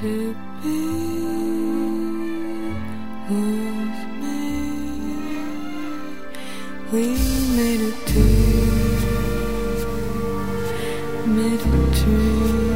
to be with me. We made a deal, made a dream.